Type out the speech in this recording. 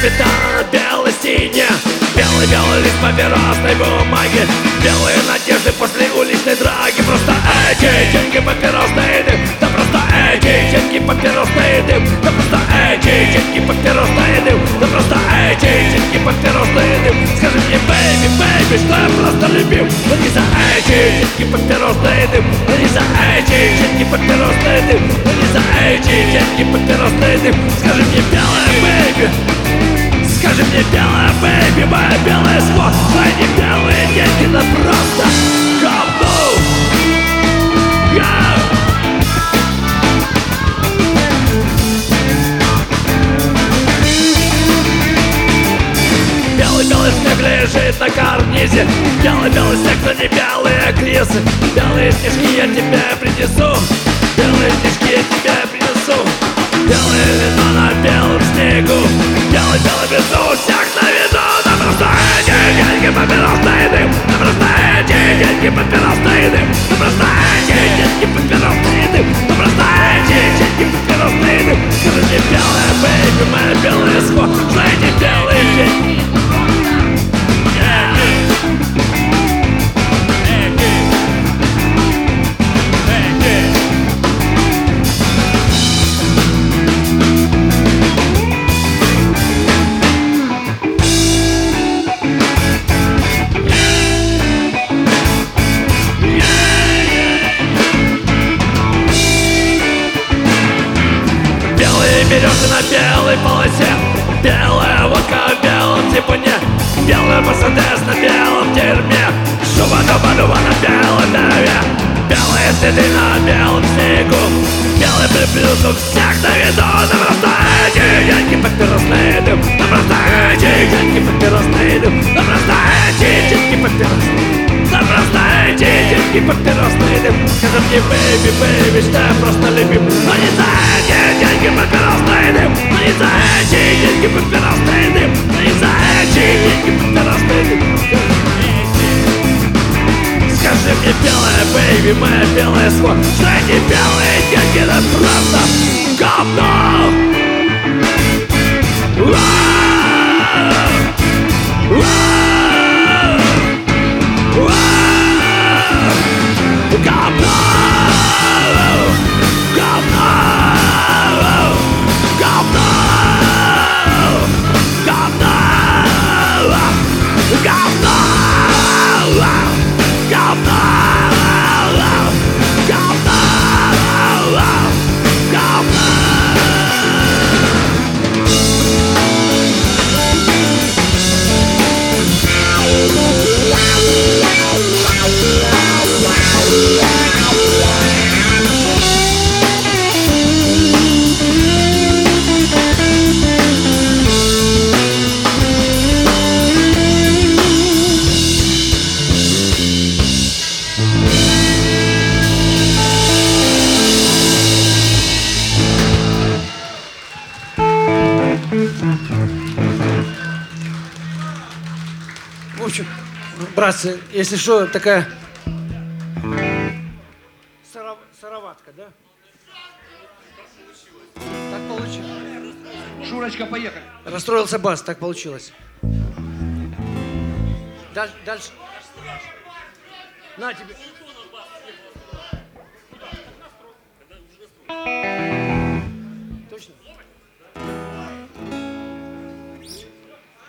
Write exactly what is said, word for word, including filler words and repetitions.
цвета на белой стене. Белый-белый лист папиросной бумаги, белые надежды после уличной драки. Просто эти деньги папиросный дым, да просто эти деньги папиросный дым, да просто эти деньги папиросный дым, да просто эти деньги папиросный дым. Скажи мне, бэйби, бэйби, что я просто любил, но не за эти деньги папиросный дым, но не за эти деньги папиросный дым, но не за эти деньги папиросный дым. Скажи мне, белая бэйби, скажи мне, белая бэйби, моя белая скот, твои не белые деньги, да просто говно. Yeah. Белый-белый снег лежит на карнизе, белый-белый снег, но не белые крысы. Белые снежки я тебе принесу, белые снежки я тебе принесу. Белое вино на белом снегу, белый-белый вино у всех на виду. Да просто эти деньги папиросный дым, да просто эти деньги папиросный дым, да просто эти деньги папиросный дым, да просто эти деньги папиросный дым. Скажи мне, белая бэйби, моя белая скот, что эти белые деньги. Березы на белой полосе, белая водка в белом типуне, белый мерседес на белом дерьме, шуба-дуба-дуба на белой траве, белые следы на белом снегу, белый приплюс у всех на виду. Да просто эти деньги папиросный дым, да просто эти деньги папиросный дым, да просто эти деньги папиросный дым, да просто эти деньги папиросный дым. Скажи мне, бэйби, бэйби, что я просто любим, но не за эти деньги папиросный дым, но не за эти деньги папиросный дым, но не за эти деньги папиросный дым. Скажи мне, белая бэйби, моя белая скот, что эти белые деньги да просто говно. Говно! Говно! Говно! Говно! Говно! Говно! В общем, братцы, если что, такая сыров... сыроватка, да? Так получилось. Шурочка, поехали. Расстроился бас, так получилось. Дальше. Дальше. На тебе.